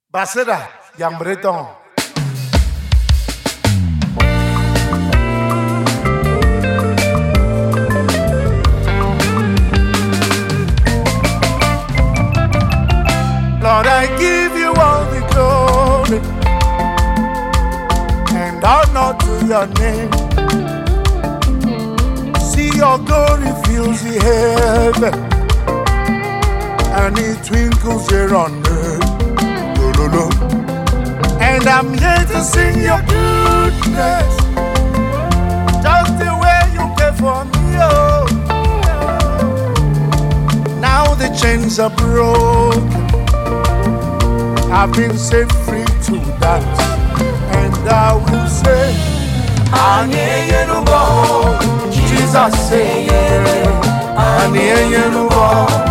Baseda, Young Breton. Lord, I give you all the glory and honor to your name. See your glory fills the heaven and it twinkles here on earth. And I'm here to sing your goodness, just the way you care for me. Oh, now the chains are broken. I've been set free to dance, and I will say, Jesus say,